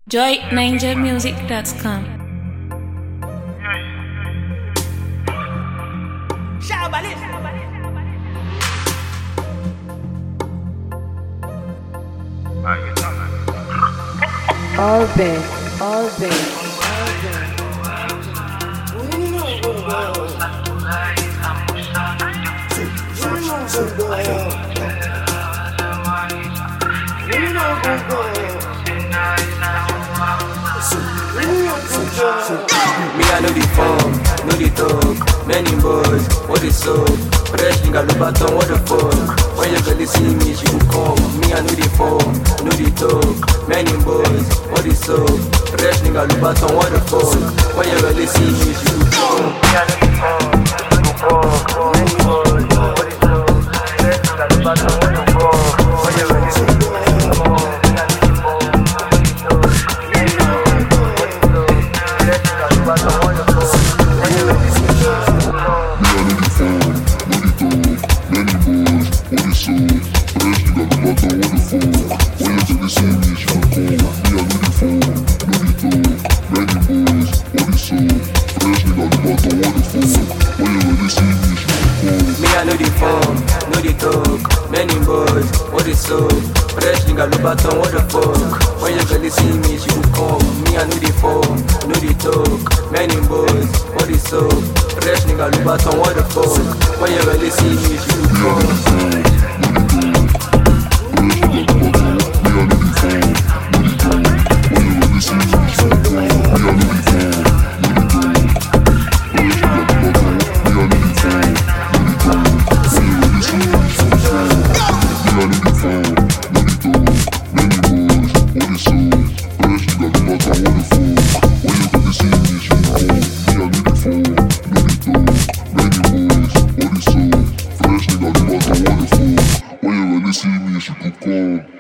joyninjamusic.com. All day. Me, I know the form, know the talk. Many boys, what is up? Fresh nigga, look back on what the fuck. When you gonna see me, she will come. Me, I know the form, know the talk. Many boys, what is up? Fresh nigga, look back on what the fuck. When you gonna see me, she will come. Me, I know the form, know the talk. Many boys, what is up? Fresh nigga, look back on what the fuck. When you gonna see me, she will come. Many boys, what is up? Fresh nigga, look back on what the fuck. When you gonna see me, she will come. Me, I know the form, know the talk. Many boys, what is up? Fresh nigga, look back on what the fuck. When you gonna see me, she will come. See me, she could call.